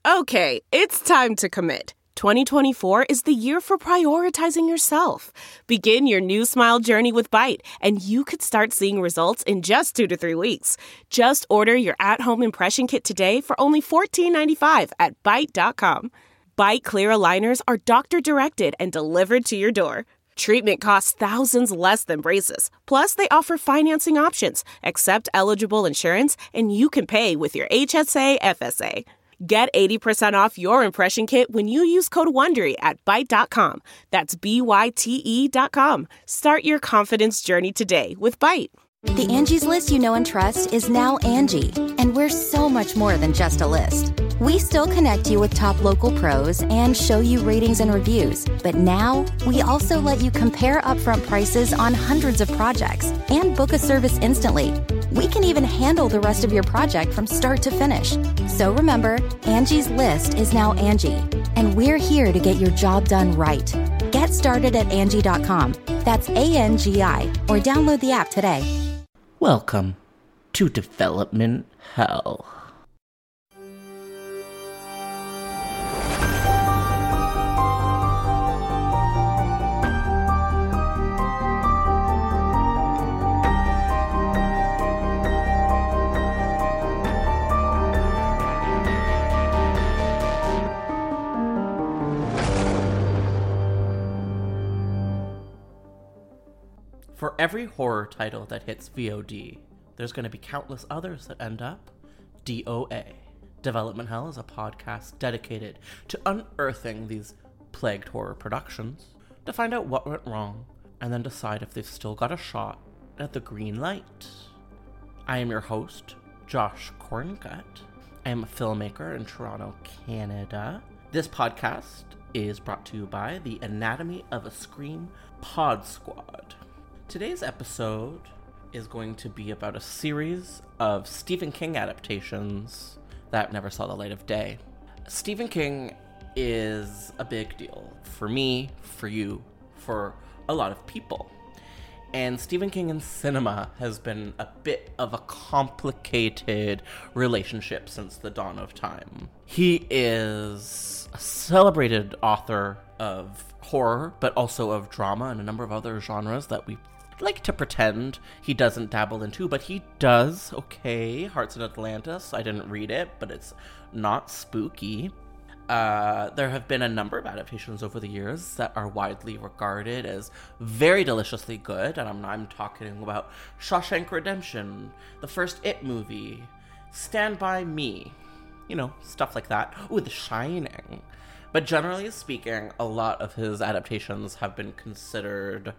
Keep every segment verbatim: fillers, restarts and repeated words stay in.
Okay, it's time to commit. twenty twenty-four is the year for prioritizing yourself. Begin your new smile journey with Byte, and you could start seeing results in just two to three weeks. Just order your at-home impression kit today for only fourteen ninety-five at byte dot com. Byte clear aligners are doctor-directed and delivered to your door. Treatment costs thousands less than braces. Plus, they offer financing options, accept eligible insurance, and you can pay with your H S A F S A. Get eighty percent off your impression kit when you use code WONDERY at byte dot com. That's B Y T E dot com. Start your confidence journey today with Byte. The Angie's List you know and trust is now Angie, and we're so much more than just a list. We still connect you with top local pros and show you ratings and reviews, but now we also let you compare upfront prices on hundreds of projects and book a service instantly. We can even handle the rest of your project from start to finish. So remember, Angie's List is now Angie, and we're here to get your job done right. Get started at Angie dot com. That's A N G I, or download the app today. Welcome to Development Hell. For every horror title that hits V O D, there's going to be countless others that end up D O A. Development Hell is a podcast dedicated to unearthing these plagued horror productions to find out what went wrong and then decide if they've still got a shot at the green light. I am your host, Josh Corngut. I am a filmmaker in Toronto, Canada. This podcast is brought to you by the Anatomy of a Scream Pod Squad. Today's episode is going to be about a series of Stephen King adaptations that never saw the light of day. Stephen King is a big deal for me, for you, for a lot of people. And Stephen King and cinema has been a bit of a complicated relationship since the dawn of time. He is a celebrated author of horror, but also of drama and a number of other genres that we like to pretend he doesn't dabble into, but he does. Okay, Hearts in Atlantis, I didn't read it, but it's not spooky. Uh, there have been a number of adaptations over the years that are widely regarded as very deliciously good, and I'm, I'm talking about Shawshank Redemption, the first It movie, Stand By Me, you know, stuff like that. Ooh, The Shining. But generally speaking, a lot of his adaptations have been considered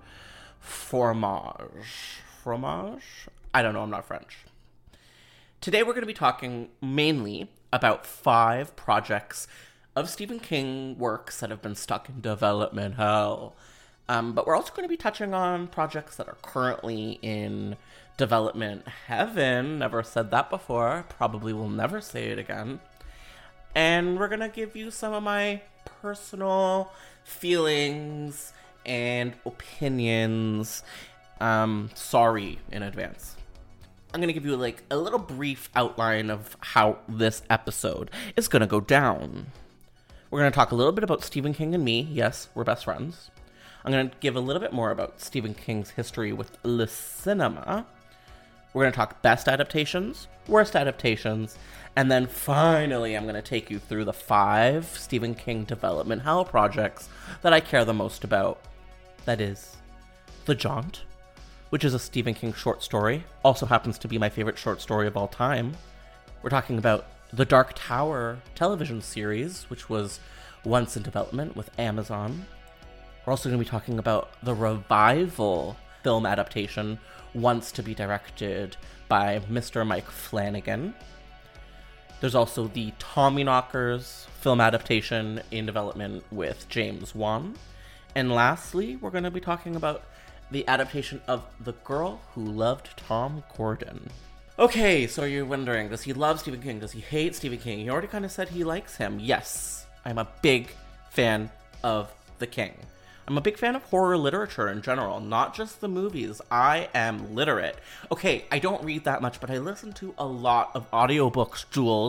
fromage. Fromage? I don't know, I'm not French. Today we're going to be talking mainly about five projects of Stephen King works that have been stuck in development hell. Um, but we're also going to be touching on projects that are currently in development heaven. Never said that before. Probably will never say it again. And we're going to give you some of my personal feelings and opinions. Um, sorry in advance. I'm going to give you like a little brief outline of how this episode is going to go down. We're going to talk a little bit about Stephen King and me. Yes, we're best friends. I'm going to give a little bit more about Stephen King's history with le cinema. We're going to talk best adaptations, worst adaptations, and then finally I'm going to take you through the five Stephen King development hell projects that I care the most about. That is The Jaunt, which is a Stephen King short story, also happens to be my favorite short story of all time. We're talking about The Dark Tower television series, which was once in development with Amazon. We're also going to be talking about the revival film adaptation, once to be directed by Mister Mike Flanagan. There's also the Tommyknockers film adaptation in development with James Wan. And lastly, we're going to be talking about the adaptation of The Girl Who Loved Tom Gordon. Okay, so you're wondering, does he love Stephen King? Does he hate Stephen King? He already kind of said he likes him. Yes, I'm a big fan of the King. I'm a big fan of horror literature in general, not just the movies. I am literate. Okay, I don't read that much, but I listen to a lot of audiobooks, Jules.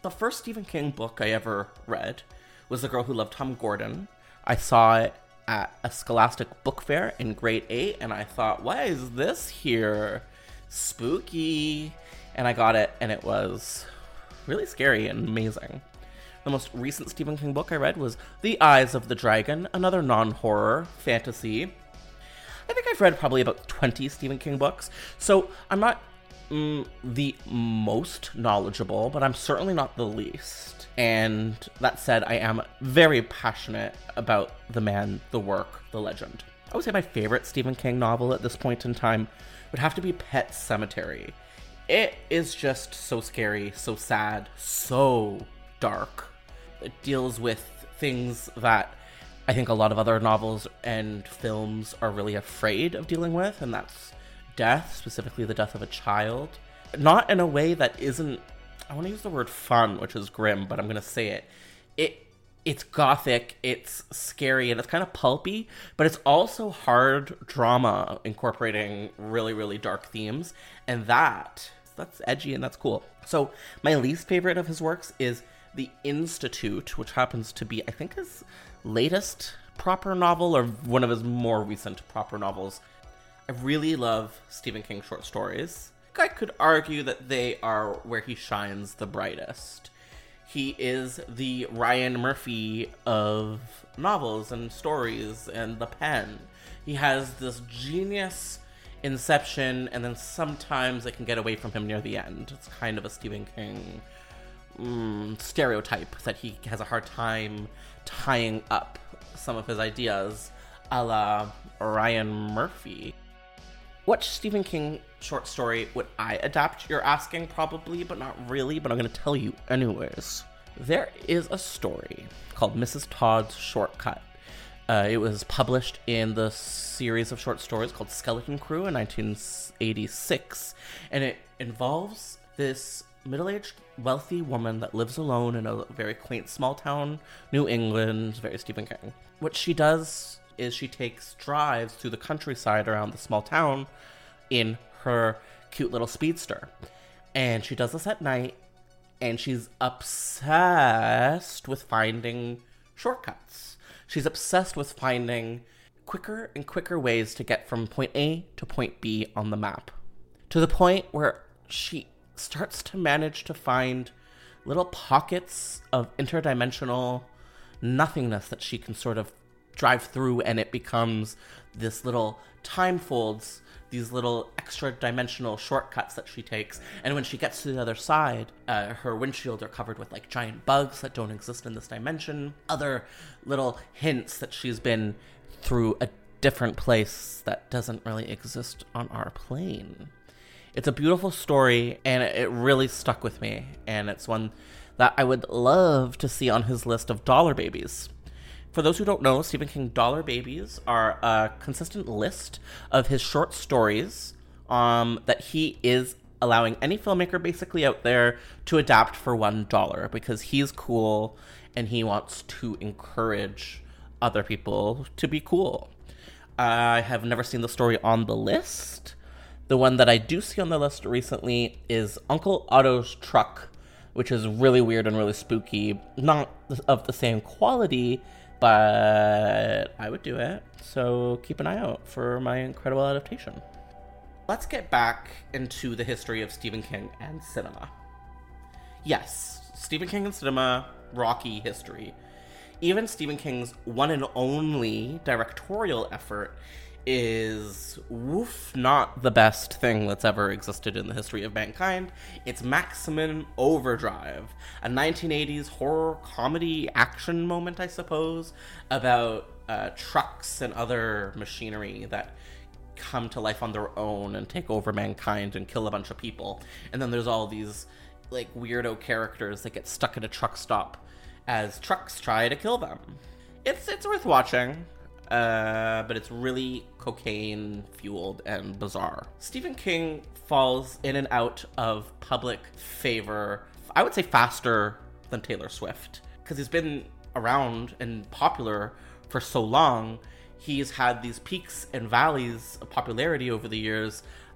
The first Stephen King book I ever read was The Girl Who Loved Tom Gordon. I saw it at a Scholastic book fair in grade eight, and I thought, why is this here? Spooky. And I got it, and it was really scary and amazing. The most recent Stephen King book I read was The Eyes of the Dragon, another non-horror fantasy. I think I've read probably about twenty Stephen King books, so I'm not mm, the most knowledgeable, but I'm certainly not the least. And that said, I am very passionate about the man, the work, the legend. I would say my favorite Stephen King novel at this point in time would have to be Pet Sematary. It is just so scary, so sad, so dark. It deals with things that I think a lot of other novels and films are really afraid of dealing with, and that's death, specifically the death of a child. Not in a way that isn't, I want to use the word fun, which is grim, but I'm going to say it. It it's gothic, it's scary, and it's kind of pulpy, but it's also hard drama incorporating really, really dark themes, and that, that's edgy and that's cool. So my least favorite of his works is The Institute, which happens to be, I think, his latest proper novel, or one of his more recent proper novels. I really love Stephen King short stories. I could argue that they are where he shines the brightest. He is the Ryan Murphy of novels and stories and the pen. He has this genius inception, and then sometimes it can get away from him near the end. It's kind of a Stephen King mm, stereotype that he has a hard time tying up some of his ideas, a la Ryan Murphy. What Stephen King short story would I adapt, you're asking? Probably, but not really, but I'm going to tell you anyways. There is a story called Missus Todd's Shortcut. Uh, it was published in the series of short stories called Skeleton Crew in nineteen eighty-six, and it involves this middle-aged, wealthy woman that lives alone in a very quaint small town, New England, very Stephen King. What she does is she takes drives through the countryside around the small town in her cute little speedster. And she does this at night, and she's obsessed with finding shortcuts. She's obsessed with finding quicker and quicker ways to get from point A to point B on the map. To the point where she starts to manage to find little pockets of interdimensional nothingness that she can sort of drive through, and it becomes this little time folds, these little extra dimensional shortcuts that she takes. And when she gets to the other side, uh, her windshields are covered with like giant bugs that don't exist in this dimension. Other little hints that she's been through a different place that doesn't really exist on our plane. It's a beautiful story, and it really stuck with me. And it's one that I would love to see on his list of dollar babies. For those who don't know, Stephen King dollar babies are a consistent list of his short stories um, that he is allowing any filmmaker basically out there to adapt for one dollar, because he's cool and he wants to encourage other people to be cool. I have never seen the story on the list. The one that I do see on the list recently is Uncle Otto's Truck, which is really weird and really spooky. Not of the same quality, but I would do it. So keep an eye out for my incredible adaptation. Let's get back into the history of Stephen King and cinema. Yes, Stephen King and cinema, rocky history. Even Stephen King's one and only directorial effort is, woof, not the best thing that's ever existed in the history of mankind. It's Maximum Overdrive, a nineteen eighties horror comedy action moment, I suppose, about uh, trucks and other machinery that come to life on their own and take over mankind and kill a bunch of people. And then there's all these like weirdo characters that get stuck at a truck stop as trucks try to kill them. It's it's worth watching. Uh, but it's really cocaine-fueled and bizarre. Stephen King falls in and out of public favor, I would say faster than Taylor Swift, because he's been around and popular for so long. He's had these peaks and valleys of popularity over the years,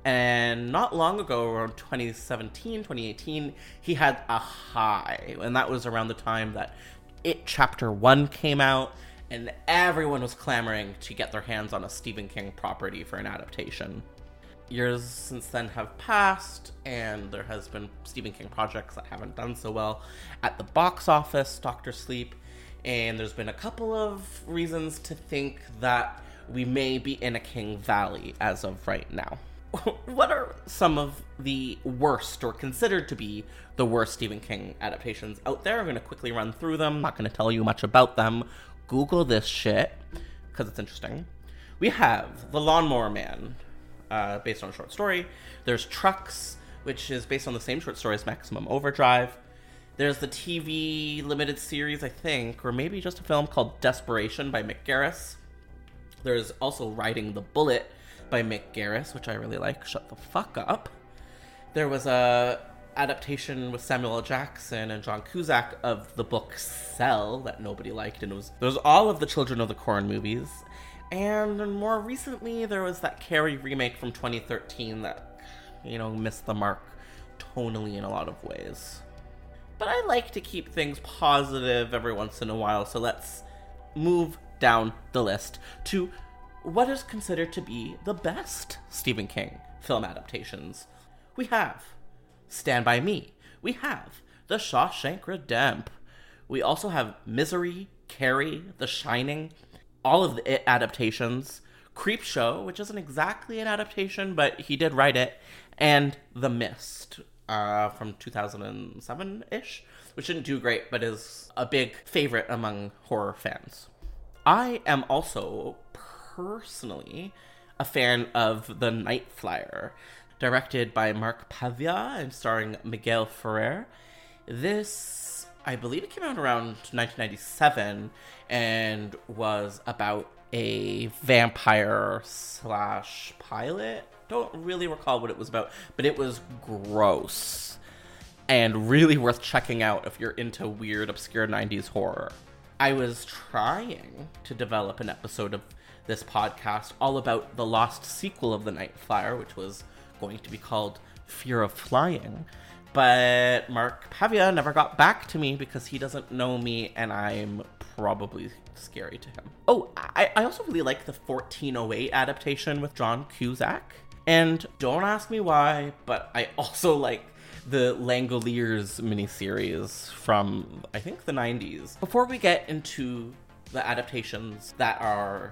And not long ago, around twenty seventeen, twenty eighteen, he had a high. And that was around the time that It Chapter one came out, and everyone was clamoring to get their hands on a Stephen King property for an adaptation. Years since then have passed, and there has been Stephen King projects that haven't done so well at the box office, Doctor Sleep, and there's been a couple of reasons to think that we may be in a King Valley as of right now. What are some of the worst, or considered to be the worst, Stephen King adaptations out there? I'm going to quickly run through them. I'm not going to tell you much about them. Google this shit, because it's interesting. We have The Lawnmower Man, uh, based on a short story. There's Trucks, which is based on the same short story as Maximum Overdrive. There's the T V limited series, I think, or maybe just a film called Desperation by Mick Garris. There's also Riding the Bullet by Mick Garris, which I really like. Shut the fuck up. There was a adaptation with Samuel L. Jackson and John Cusack of the book Cell that nobody liked, and it was there was all of the Children of the Corn movies. And more recently, there was that Carrie remake from twenty thirteen that, you know, missed the mark tonally in a lot of ways. But I like to keep things positive every once in a while, so let's move down the list to what is considered to be the best Stephen King film adaptations. We have Stand By Me. We have The Shawshank Redemption. We also have Misery, Carrie, The Shining, all of the It adaptations, Creepshow, which isn't exactly an adaptation, but he did write it, and The Mist, uh, from two thousand seven-ish, which didn't do great, but is a big favorite among horror fans. I am also personally a fan of The Night Flyer, directed by Mark Pavia and starring Miguel Ferrer. This, I believe it came out around nineteen ninety-seven and was about a vampire slash pilot. Don't really recall what it was about, but it was gross and really worth checking out if you're into weird, obscure nineties horror. I was trying to develop an episode of this podcast all about the lost sequel of The Night Flyer, which was going to be called Fear of Flying, but Mark Pavia never got back to me because he doesn't know me and I'm probably scary to him. Oh, I, I also really like the fourteen oh eight adaptation with John Cusack, and don't ask me why, but I also like the Langoliers miniseries from, I think, the nineties. Before we get into the adaptations that are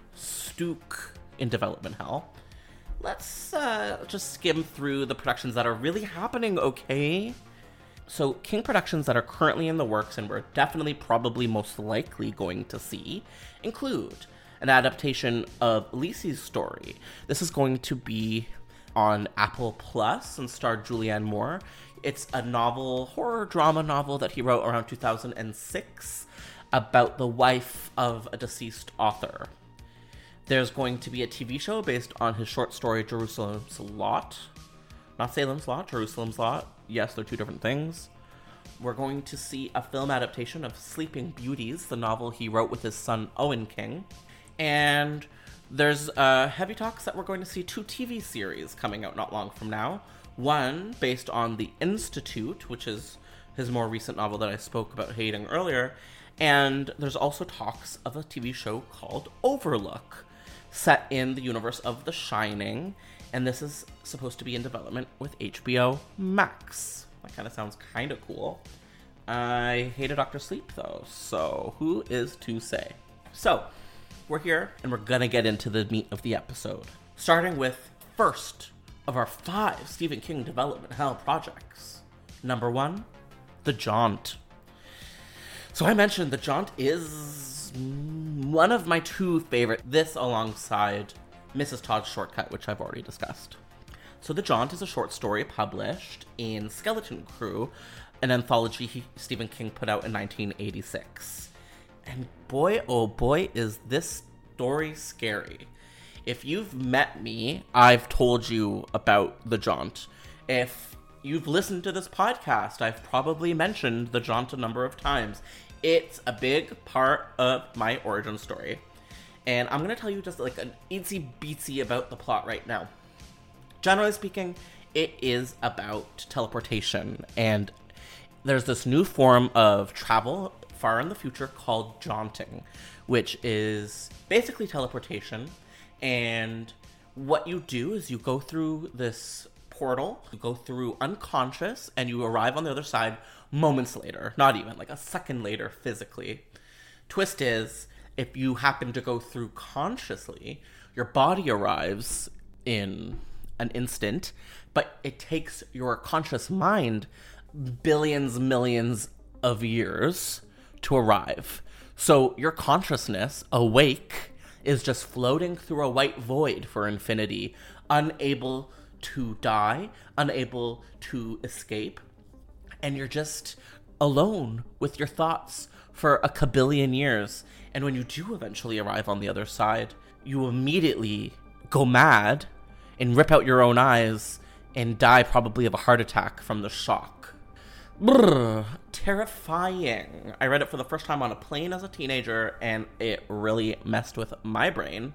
stook in development hell, let's uh, just skim through the productions that are really happening, okay? So King productions that are currently in the works and we're definitely probably most likely going to see include an adaptation of Lisey's Story. This is going to be on Apple Plus and star Julianne Moore. It's a novel, horror drama novel that he wrote around two thousand six about the wife of a deceased author. There's going to be a T V show based on his short story Jerusalem's Lot. Not Salem's Lot, Jerusalem's Lot. Yes, they're two different things. We're going to see a film adaptation of Sleeping Beauties, the novel he wrote with his son Owen King. And there's uh, heavy talks that we're going to see two T V series coming out not long from now. One based on The Institute, which is his more recent novel that I spoke about hating earlier. And there's also talks of a T V show called Overlook, set in the universe of The Shining. And this is supposed to be in development with H B O Max. That kind of sounds kind of cool. I hated Doctor Sleep, though, so who is to say? So, we're here, and we're gonna get into the meat of the episode. Starting with first of our five Stephen King development hell projects. Number one, The Jaunt. So I mentioned The Jaunt is one of my two favorite, this alongside Missus Todd's Shortcut, which I've already discussed. So The Jaunt is a short story published in Skeleton Crew, an anthology he, Stephen King put out in nineteen eighty-six. And boy, oh boy, is this story scary. If you've met me, I've told you about The Jaunt. If you've listened to this podcast, I've probably mentioned The Jaunt a number of times. It's a big part of my origin story. And I'm going to tell you just like an itsy beatsy about the plot right now. Generally speaking, it is about teleportation, and there's this new form of travel far in the future called jaunting, which is basically teleportation. And what you do is you go through this portal, you go through unconscious, and you arrive on the other side moments later, not even, like a second later physically. Twist is, if you happen to go through consciously, your body arrives in an instant, but it takes your conscious mind billions, millions of years to arrive. So your consciousness, awake, is just floating through a white void for infinity, unable to die, unable to escape, and you're just alone with your thoughts for a kabillion years. And when you do eventually arrive on the other side, you immediately go mad and rip out your own eyes and die probably of a heart attack from the shock. Brrr, terrifying. I read it for the first time on a plane as a teenager, and it really messed with my brain.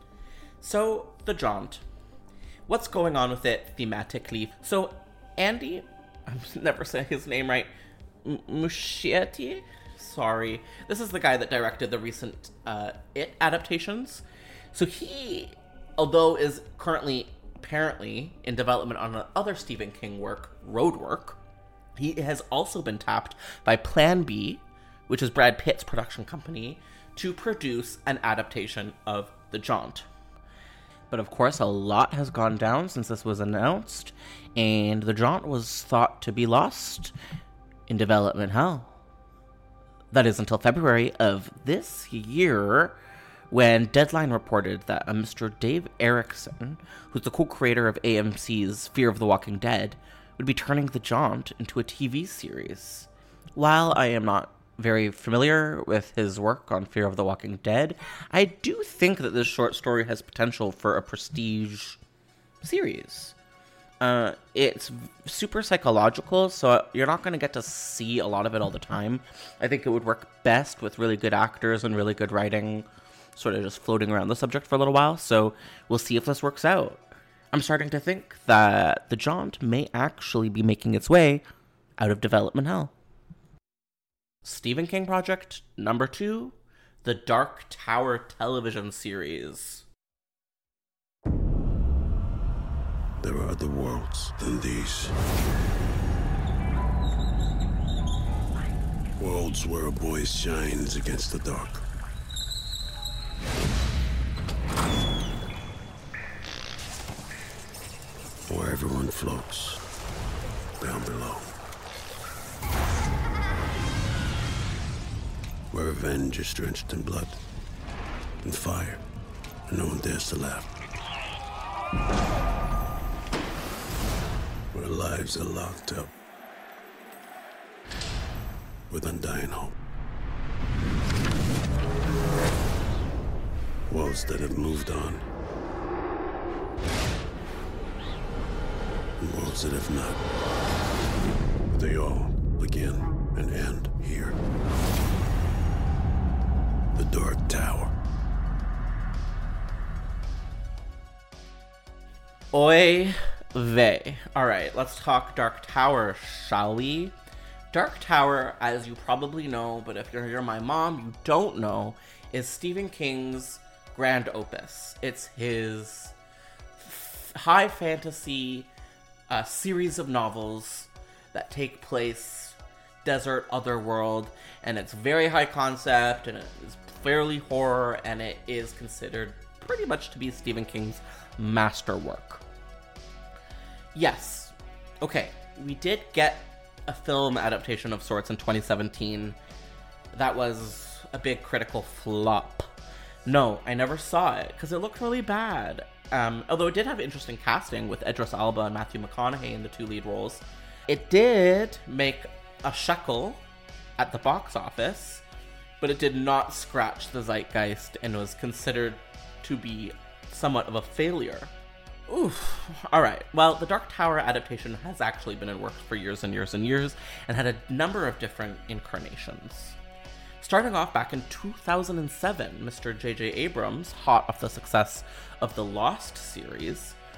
So, the jaunt. What's going on with it thematically? So, Andy, I'm never saying his name right, M- Muschietti? Sorry. This is the guy that directed the recent uh, It adaptations. So he, although is currently apparently in development on another Stephen King work, Roadwork, he has also been tapped by Plan B, which is Brad Pitt's production company, to produce an adaptation of The Jaunt. But of course, a lot has gone down since this was announced, and The Jaunt was thought to be lost in development hell. That is until February of this year, when Deadline reported that a Mister Dave Erickson, who's the co-creator of A M C's Fear of the Walking Dead, would be turning The Jaunt into a T V series. While I am not very familiar with his work on Fear of the Walking Dead, I do think that this short story has potential for a prestige series. Uh, it's super psychological, so you're not going to get to see a lot of it all the time. I think it would work best with really good actors and really good writing, sort of just floating around the subject for a little while, so we'll see if this works out. I'm starting to think that The Jaunt may actually be making its way out of development hell. Stephen King project number two, the Dark Tower television series. There are other worlds than these. Worlds where a boy shines against the dark. Where everyone floats down below. Where revenge is drenched in blood and fire, and no one dares to laugh. Where lives are locked up with undying hope. Worlds that have moved on. And worlds that have not. But they all begin and end here. The Dark Tower. Oy vey. Alright, let's talk Dark Tower, shall we? Dark Tower, as you probably know, but if you're, you're my mom, you don't know, is Stephen King's grand opus. It's his f- high fantasy uh, series of novels that take place desert otherworld, and it's very high concept, and it is fairly horror, and it is considered pretty much to be Stephen King's masterwork. Yes. Okay, we did get a film adaptation of sorts in twenty seventeen. That was a big critical flop. No, I never saw it, because it looked really bad. Um, although it did have interesting casting with Idris Elba and Matthew McConaughey in the two lead roles. It did make a shekel at the box office, but it did not scratch the zeitgeist and was considered to be somewhat of a failure. Oof. Alright, well, the Dark Tower adaptation has actually been in works for years and years and years, and had a number of different incarnations. Starting off back in two thousand seven, Mister J J Abrams, hot off the success of the Lost series,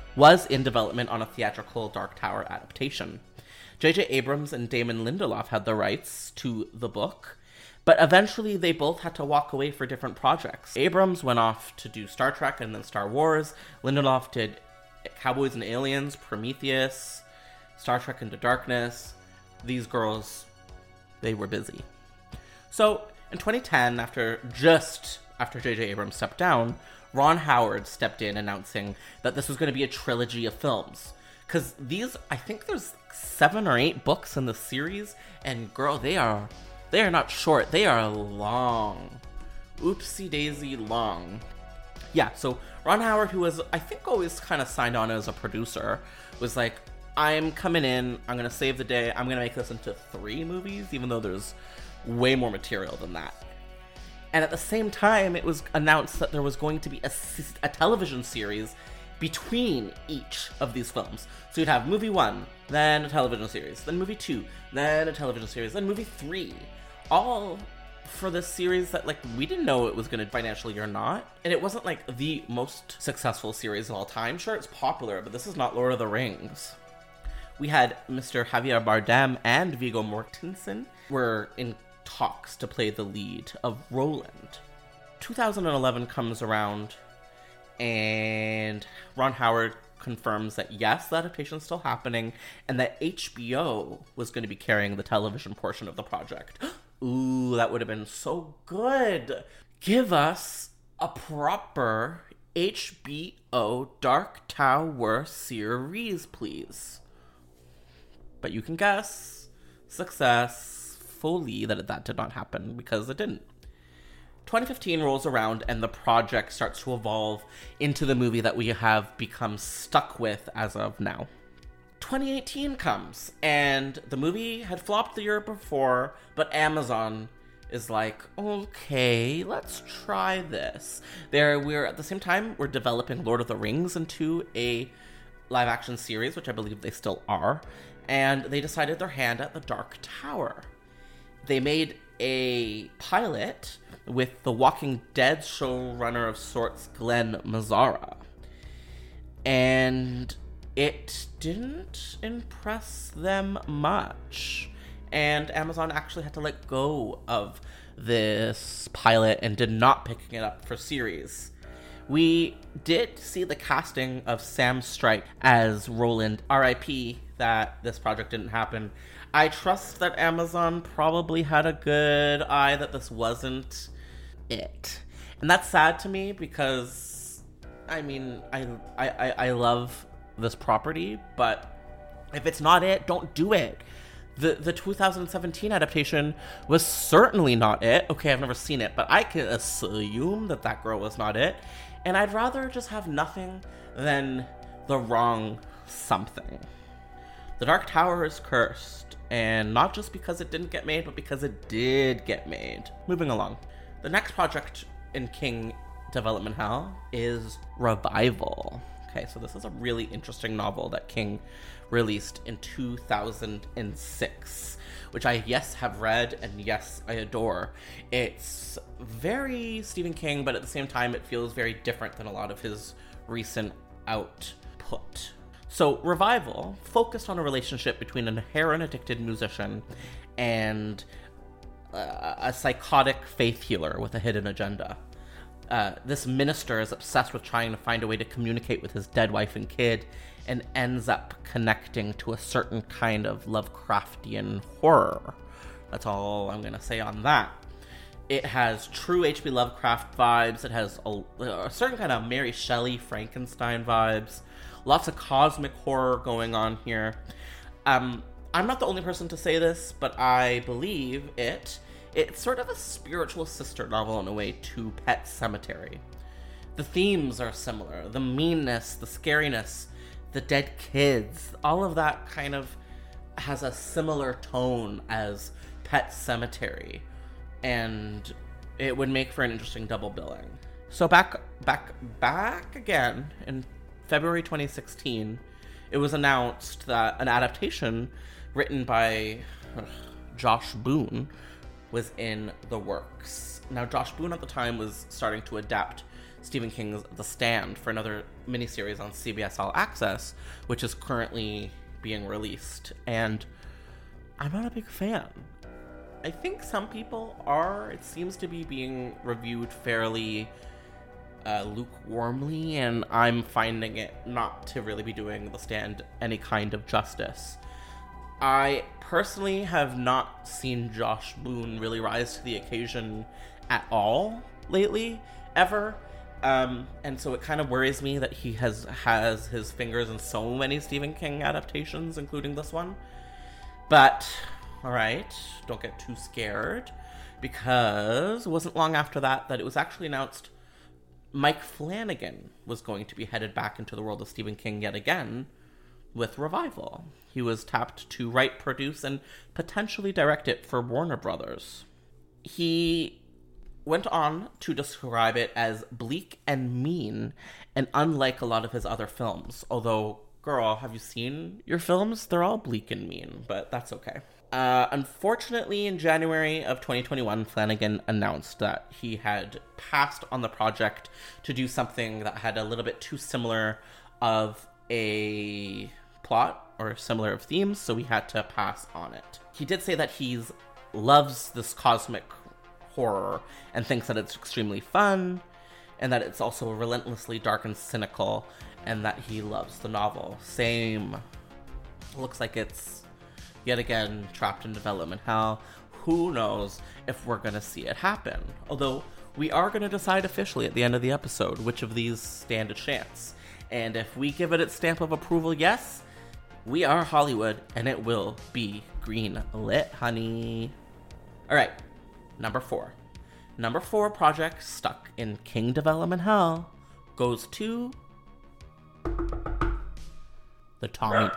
was in development on a theatrical Dark Tower adaptation. J J Abrams and Damon Lindelof had the rights to the book, but eventually they both had to walk away for different projects. Abrams went off to do Star Trek and then Star Wars. Lindelof did Cowboys and Aliens, Prometheus, Star Trek Into Darkness. These girls, they were busy. So in twenty ten, after just after J J Abrams stepped down, Ron Howard stepped in announcing that this was going to be a trilogy of films. Because these, I think there's seven or eight books in the series, and girl, they are, they are not short, they are long. Oopsie daisy long. Yeah, so Ron Howard, who was, I think, always kind of signed on as a producer, was like, I'm coming in, I'm going to save the day, I'm going to make this into three movies, even though there's way more material than that. And at the same time, it was announced that there was going to be a, a television series between each of these films. So you'd have movie one, then a television series, then movie two, then a television series, then movie three. All for this series that, like, we didn't know it was going to financially or not. And it wasn't, like, the most successful series of all time. Sure, it's popular, but this is not Lord of the Rings. We had Mister Javier Bardem and Viggo Mortensen were in talks to play the lead of Roland. two thousand eleven comes around, and Ron Howard confirms that yes, the adaptation is still happening, and that H B O was going to be carrying the television portion of the project. Ooh, that would have been so good. Give us a proper H B O Dark Tower series, please. But you can guess, successfully, that that did not happen, because it didn't. twenty fifteen rolls around, and the project starts to evolve into the movie that we have become stuck with as of now. twenty eighteen comes, and the movie had flopped the year before, but Amazon is like, okay, let's try this. There, we're at the same time, we're developing Lord of the Rings into a live-action series, which I believe they still are, and they decided their hand at the Dark Tower. They made a pilot with the Walking Dead showrunner of sorts, Glenn Mazzara. And it didn't impress them much. And Amazon actually had to let go of this pilot and did not pick it up for series. We did see the casting of Sam Strike as Roland. R I P that this project didn't happen. I trust that Amazon probably had a good eye that this wasn't it. And that's sad to me because, I mean, I, I, I love this property, but if it's not it, don't do it. The the two thousand seventeen adaptation was certainly not it. Okay, I've never seen it, but I can assume that that girl was not it. And I'd rather just have nothing than the wrong something. The Dark Tower is cursed, and not just because it didn't get made, but because it did get made. Moving along. The next project in King development hell is Revival. Okay, so this is a really interesting novel that King released in two thousand six, which I, yes, have read, and yes, I adore. It's very Stephen King, but at the same time, it feels very different than a lot of his recent output. So, Revival focused on a relationship between a heroin-addicted musician and uh, a psychotic faith healer with a hidden agenda. Uh, this minister is obsessed with trying to find a way to communicate with his dead wife and kid, and ends up connecting to a certain kind of Lovecraftian horror. That's all I'm going to say on that. It has true H P Lovecraft vibes. It has a, a certain kind of Mary Shelley, Frankenstein vibes. Lots of cosmic horror going on here. Um, I'm not the only person to say this, but I believe it. It's sort of a spiritual sister novel in a way to Pet Sematary. The themes are similar. The meanness, the scariness, the dead kids, all of that kind of has a similar tone as Pet Sematary. And it would make for an interesting double billing. So back, back, back again in February twenty sixteen, it was announced that an adaptation written by ugh, Josh Boone was in the works. Now, Josh Boone at the time was starting to adapt Stephen King's The Stand for another miniseries on C B S All Access, which is currently being released. And I'm not a big fan. I think some people are. It seems to be being reviewed fairly uh, lukewarmly, and I'm finding it not to really be doing The Stand any kind of justice. I personally have not seen Josh Boone really rise to the occasion at all lately, ever. Um, and so it kind of worries me that he has has his fingers in so many Stephen King adaptations, including this one. But, alright, don't get too scared, because it wasn't long after that that it was actually announced Mike Flanagan was going to be headed back into the world of Stephen King yet again with Revival. He was tapped to write, produce, and potentially direct it for Warner Brothers. He went on to describe it as bleak and mean, and unlike a lot of his other films. Although, girl, have you seen your films? They're all bleak and mean, but that's okay. Uh, unfortunately, in January of twenty twenty-one, Flanagan announced that he had passed on the project to do something that had a little bit too similar of a plot or similar of themes, so we had to pass on it. He did say that he loves this cosmic horror and thinks that it's extremely fun, and that it's also relentlessly dark and cynical, and that he loves the novel. Same. Looks like it's yet again trapped in development hell. Who knows if we're gonna see it happen? Although we are gonna decide officially at the end of the episode which of these stand a chance. And if we give it its stamp of approval, yes, we are Hollywood, and it will be green lit, honey. All right, number four. Number four project stuck in King development hell goes to the Tommy...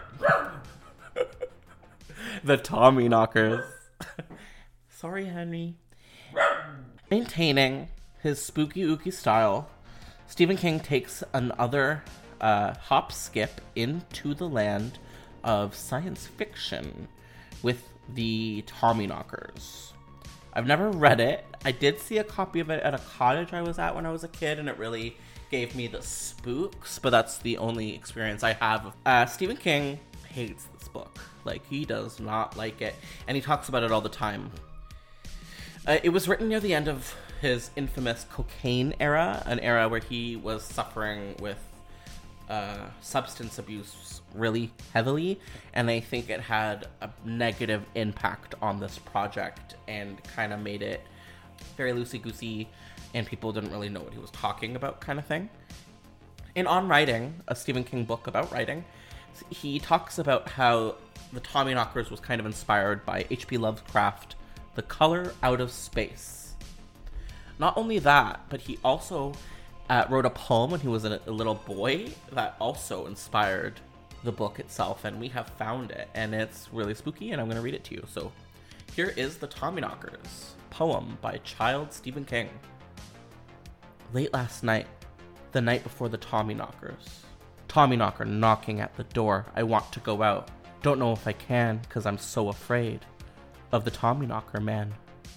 the Tommyknockers. Sorry, Henry. Maintaining his spooky ooky style, Stephen King takes another uh, hop skip into the land of science fiction with the Tommyknockers. I've never read it. I did see a copy of it at a cottage I was at when I was a kid, and it really gave me the spooks, but that's the only experience I have. Uh, Stephen King hates this book. Like, he does not like it, and he talks about it all the time. Uh, it was written near the end of his infamous cocaine era, an era where he was suffering with uh, substance abuse really heavily, and I think it had a negative impact on this project and kind of made it very loosey-goosey, and people didn't really know what he was talking about, kind of thing. In On Writing, a Stephen King book about writing, he talks about how the Tommyknockers was kind of inspired by H P Lovecraft, The Color Out of Space. Not only that, but he also uh, wrote a poem when he was a, a little boy that also inspired the book itself, and we have found it, and it's really spooky, and I'm going to read it to you. So here is The Tommyknockers, poem by Child Stephen King. Late last night, the night before the Tommyknockers. Tommyknocker knocking at the door. I want to go out. Don't know if I can, cause I'm so afraid of the Tommyknocker man.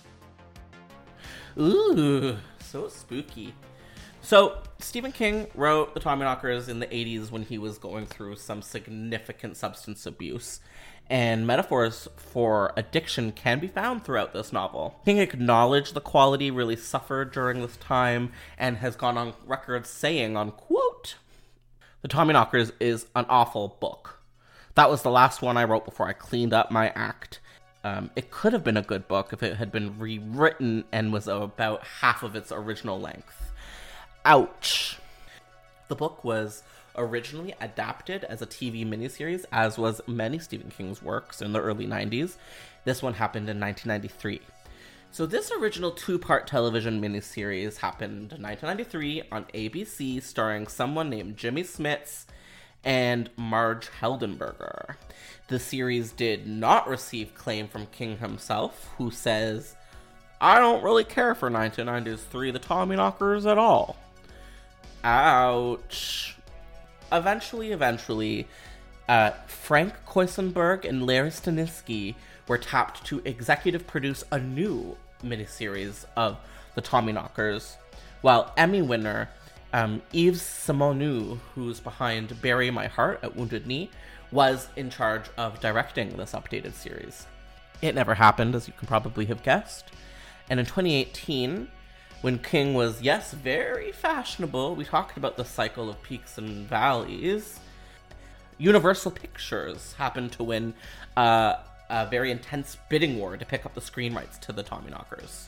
Ooh, so spooky. So, Stephen King wrote the Tommyknockers in the eighties when he was going through some significant substance abuse, and metaphors for addiction can be found throughout this novel. King acknowledged the quality really suffered during this time, and has gone on record saying, on quote, The Tommyknockers is an awful book. That was the last one I wrote before I cleaned up my act. Um, it could have been a good book if it had been rewritten and was about half of its original length. Ouch. The book was originally adapted as a T V miniseries, as was many Stephen King's works in the early nineties. This one happened in nineteen ninety-three. So this original two-part television miniseries happened in nineteen ninety-three on A B C, starring someone named Jimmy Smits and Marge Heldenberger. The series did not receive claim from King himself, who says, I don't really care for nineteen ninety-three The Tommyknockers at all. Ouch. Eventually, eventually, uh, Frank Koisenberg and Larry Stanisky were tapped to executive produce a new miniseries of The Tommyknockers, while Emmy winner Um, Yves Simoneau, who's behind Bury My Heart at Wounded Knee, was in charge of directing this updated series. It never happened, as you can probably have guessed. And in twenty eighteen, when King was, yes, very fashionable, we talked about the cycle of peaks and valleys, Universal Pictures happened to win uh, a very intense bidding war to pick up the screen rights to the Tommyknockers.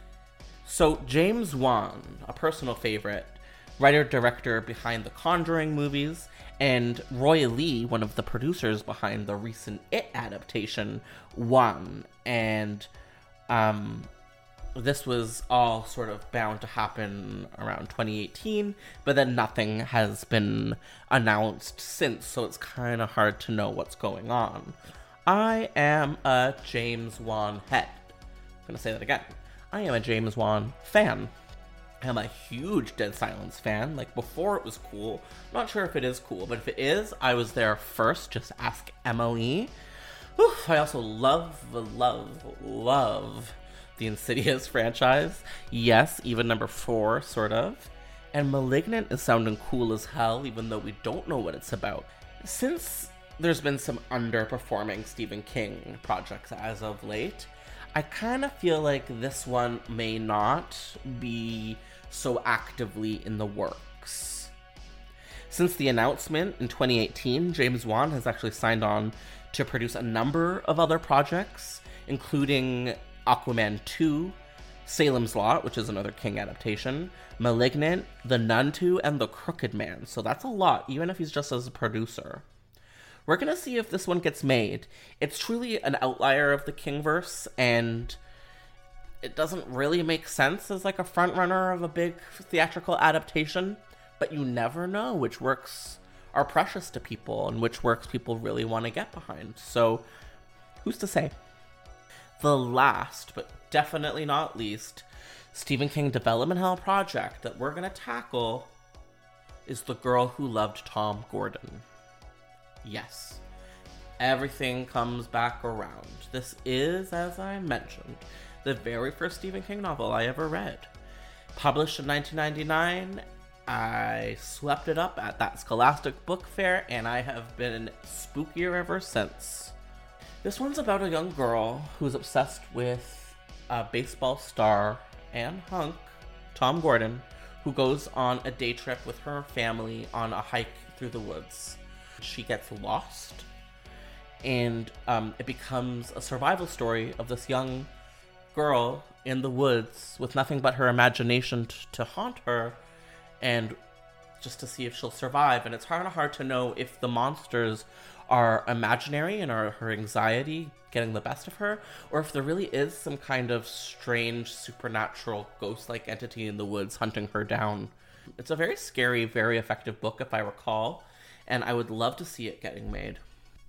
So James Wan, a personal favorite, writer-director behind the Conjuring movies, and Roy Lee, one of the producers behind the recent It adaptation, won. And um, this was all sort of bound to happen around twenty eighteen, but then nothing has been announced since, so it's kind of hard to know what's going on. I am a James Wan head. I'm going to say that again. I am a James Wan fan. I'm a huge Dead Silence fan. Like, before it was cool. I'm not sure if it is cool, but if it is, I was there first. Just ask Emily. Whew, I also love, love, love the Insidious franchise. Yes, even number four, sort of. And Malignant is sounding cool as hell, even though we don't know what it's about. Since there's been some underperforming Stephen King projects as of late, I kind of feel like this one may not be so actively in the works. Since the announcement in twenty eighteen, James Wan has actually signed on to produce a number of other projects, including Aquaman two, Salem's Lot, which is another King adaptation, Malignant, The Nun two, and The Crooked Man. So that's a lot, even if he's just as a producer. We're going to see if this one gets made. It's truly an outlier of the Kingverse, and it doesn't really make sense as like a frontrunner of a big theatrical adaptation, but you never know which works are precious to people and which works people really want to get behind. So who's to say? The last, but definitely not least, Stephen King development hell project that we're going to tackle is The Girl Who Loved Tom Gordon. Yes, everything comes back around. This is, as I mentioned, the very first Stephen King novel I ever read. Published in nineteen ninety-nine, I swept it up at that Scholastic Book Fair, and I have been spookier ever since. This one's about a young girl who's obsessed with a baseball star and hunk, Tom Gordon, who goes on a day trip with her family on a hike through the woods. She gets lost, and um, it becomes a survival story of this young girl in the woods with nothing but her imagination t- to haunt her, and just to see if she'll survive. And it's kind of hard to know if the monsters are imaginary and are her anxiety getting the best of her, or if there really is some kind of strange, supernatural, ghost-like entity in the woods hunting her down. It's a very scary, very effective book, if I recall, and I would love to see it getting made.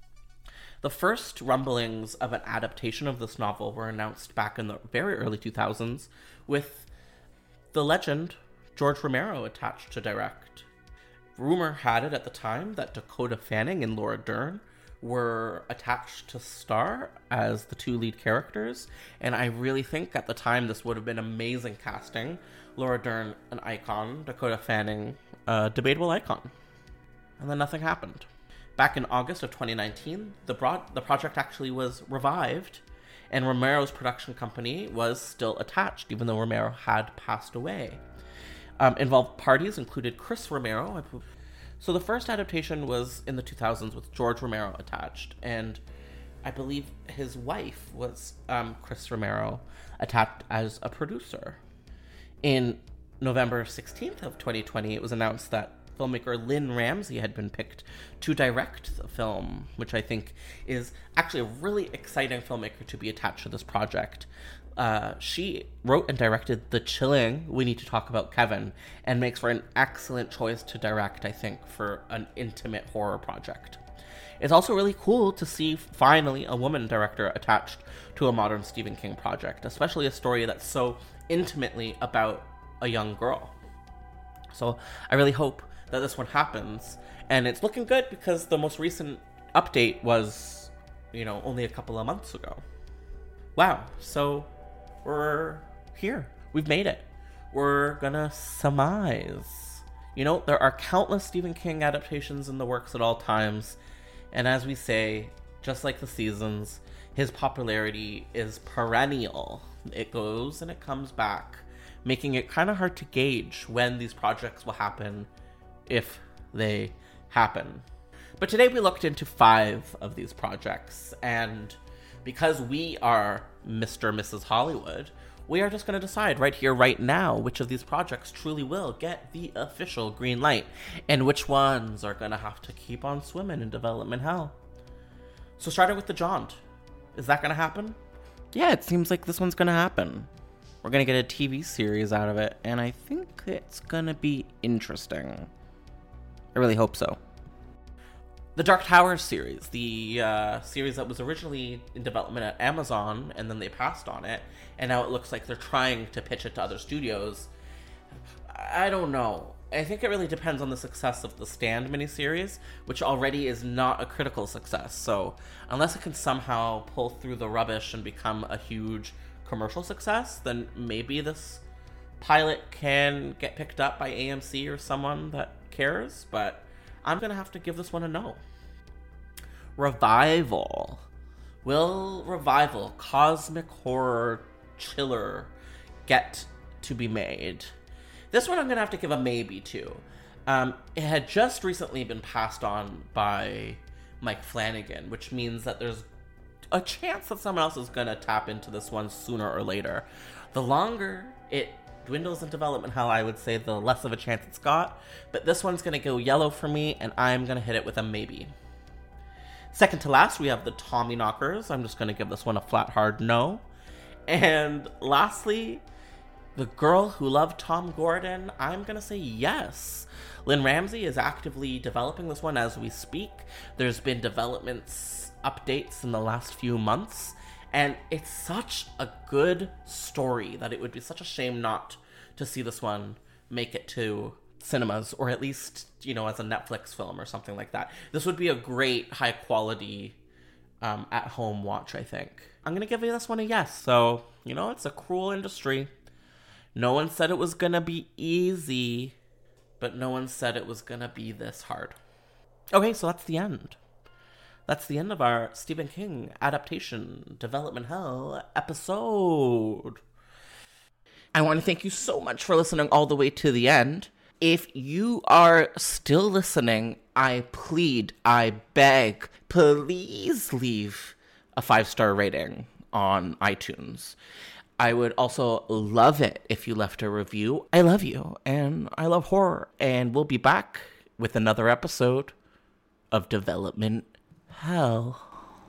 The first rumblings of an adaptation of this novel were announced back in the very early two thousands, with the legend George Romero attached to direct. Rumor had it at the time that Dakota Fanning and Laura Dern were attached to star as the two lead characters, and I really think at the time this would have been amazing casting. Laura Dern, an icon, Dakota Fanning, a debatable icon. And then nothing happened. Back in August of twenty nineteen, the, broad, the project actually was revived, and Romero's production company was still attached, even though Romero had passed away. Um, involved parties included Chris Romero. So the first adaptation was in the two thousands with George Romero attached, and I believe his wife was um, Chris Romero, attached as a producer. In November sixteenth of twenty twenty, it was announced that filmmaker Lynn Ramsey had been picked to direct the film, which I think is actually a really exciting filmmaker to be attached to this project. Uh, she wrote and directed The Chilling, We Need to Talk About Kevin, and makes for an excellent choice to direct, I think, for an intimate horror project. It's also really cool to see finally a woman director attached to a modern Stephen King project, especially a story that's so intimately about a young girl. So I really hope that this one happens, and it's looking good because the most recent update was, you know, only a couple of months ago. Wow, so we're here. We've made it. We're gonna surmise. You know, there are countless Stephen King adaptations in the works at all times, and as we say, just like the seasons, his popularity is perennial. It goes and it comes back, making it kind of hard to gauge when these projects will happen, if they happen. But today we looked into five of these projects, and because we are Mister and Missus Hollywood, we are just going to decide right here, right now, which of these projects truly will get the official green light, and which ones are going to have to keep on swimming in development hell. So starting with the Jaunt. Is that going to happen? Yeah, it seems like this one's going to happen. We're going to get a T V series out of it, and I think it's going to be interesting. I really hope so. The Dark Tower series, the uh, series that was originally in development at Amazon, and then they passed on it, and now it looks like they're trying to pitch it to other studios. I don't know. I think it really depends on the success of the Stand miniseries, which already is not a critical success. So unless it can somehow pull through the rubbish and become a huge commercial success, then maybe this pilot can get picked up by A M C or someone that cares, but I'm going to have to give this one a no. Revival. Will Revival, cosmic horror chiller, get to be made? This one I'm going to have to give a maybe to. Um, it had just recently been passed on by Mike Flanagan, which means that there's a chance that someone else is going to tap into this one sooner or later. The longer it dwindles in development hell, I would say the less of a chance it's got. But this one's going to go yellow for me, and I'm going to hit it with a maybe. Second to last, we have the Tommyknockers. I'm just going to give this one a flat hard no. And lastly, The Girl Who Loved Tom Gordon. I'm going to say yes. Lynn Ramsey is actively developing this one as we speak. There's been developments, updates in the last few months. And it's such a good story that it would be such a shame not to see this one make it to cinemas, or at least, you know, as a Netflix film or something like that. This would be a great, high-quality, um, at-home watch, I think. I'm going to give this one a yes. So, you know, it's a cruel industry. No one said it was going to be easy, but no one said it was going to be this hard. Okay, so that's the end. That's the end of our Stephen King adaptation development hell episode. I want to thank you so much for listening all the way to the end. If you are still listening, I plead, I beg, please leave a five-star rating on iTunes. I would also love it if you left a review. I love you, and I love horror, and we'll be back with another episode of Development Hell.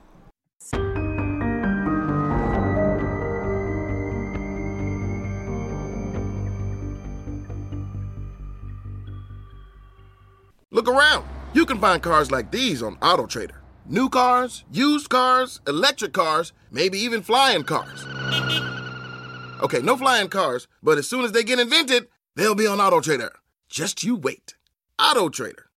Look around. You can find cars like these on AutoTrader. New cars, used cars, electric cars, maybe even flying cars. Okay, no flying cars, but as soon as they get invented, they'll be on AutoTrader. Just you wait. AutoTrader.